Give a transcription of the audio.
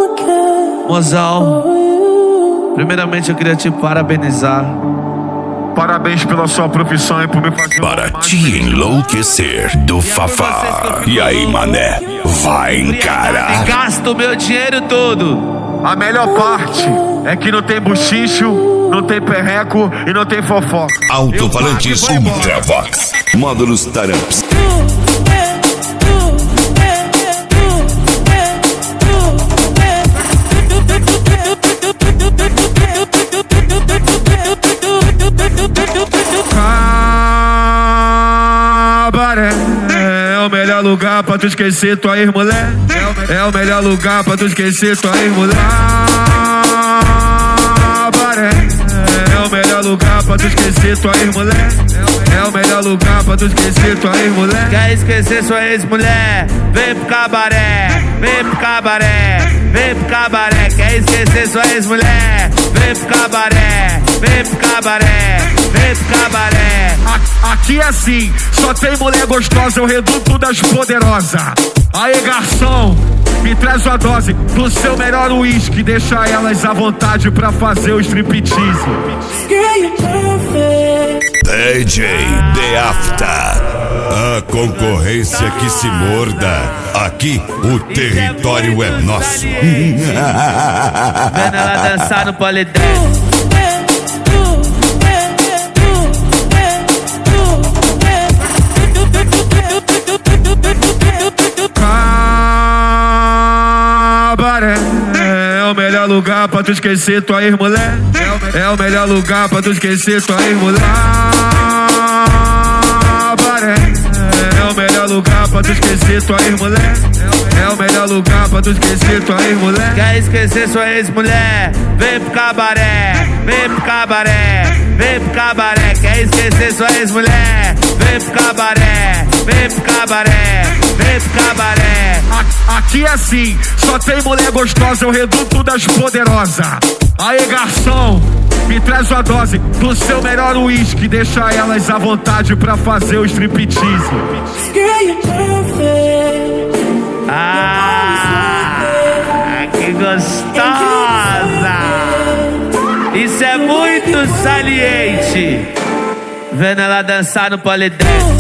Mozão, primeiramente eu queria te parabenizar. Parabéns pela sua profissão e por me fazer para te enlouquecer do Fafá. E aí, mané, vai encarar? Gasto meu dinheiro todo. A melhor parte é que não tem buchicho, não tem perreco e não tem fofoca. Alto-falantes Ultravox, módulos Taramps. Cabaré é o melhor lugar pra tu esquecer tua ex-mulher. É o melhor lugar pra tu esquecer tua ex-mulher. Cabaré é o melhor lugar pra tu esquecer tua ex-mulher. É o melhor lugar pra tu esquecer tua ex-mulher. Quer esquecer sua ex-mulher? Vem pro cabaré, vem pro cabaré, vem pro cabaré. Quer esquecer sua ex-mulher? Vem pro cabaré, vem pro cabaré, vem pro cabaré. Aqui é assim, só tem mulher gostosa, é o reduto das poderosas. Aê, garçom, me traz uma dose do seu melhor uísque. Deixa elas à vontade pra fazer o striptease. DJ The After, a concorrência que se morda. Aqui o território é nosso. Vendo ela dançar no polidense. Cabaré é o melhor lugar pra tu esquecer tua ex-mulher. É o melhor lugar pra tu esquecer tua ex-mulher. Cabaré é o melhor lugar pra tu esquecer tua ex-mulher. É o melhor lugar pra tu esquecer tua ex-mulher. Quer esquecer sua ex-mulher? Vem pro cabaré, vem pro cabaré, vem pro cabaré. Quer esquecer sua ex-mulher? Vem pro cabaré, vem pro cabaré, vem pro cabaré. Aqui é assim, só tem mulher gostosa, é o reduto das poderosas. Aê, garçom, me traz uma dose do seu melhor uísque. Deixa elas à vontade pra fazer o striptease. Que gostosa! Isso é muito saliente. Vendo ela dançar no polidense.